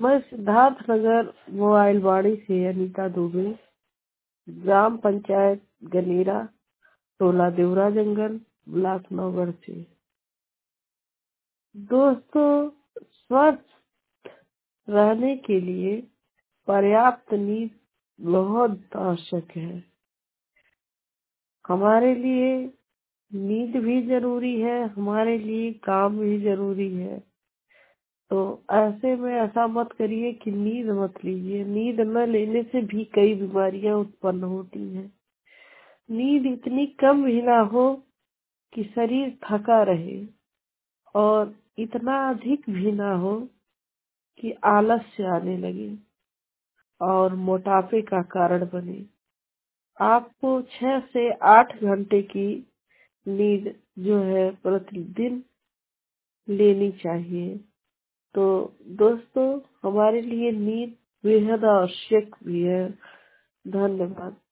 मैं सिद्धार्थ नगर मोबाइलवाड़ी से अनीता दुबे, ग्राम पंचायत गनेरा, टोला देवरा जंगल, ब्लॉक नौगढ़ से। दोस्तों, स्वस्थ रहने के लिए पर्याप्त नींद बहुत आवश्यक है। हमारे लिए नींद भी जरूरी है, हमारे लिए काम भी जरूरी है। तो ऐसे में ऐसा मत करिए कि नींद मत लीजिए। नींद न लेने से भी कई बीमारियां उत्पन्न होती हैं। नींद इतनी कम भी ना हो कि शरीर थका रहे और इतना अधिक भी ना हो कि आलस्य आने लगे और मोटापे का कारण बने। आपको 6 से 8 घंटे की नींद जो है प्रतिदिन लेनी चाहिए। तो दोस्तों, हमारे लिए नींद बेहद आवश्यक भी है। धन्यवाद।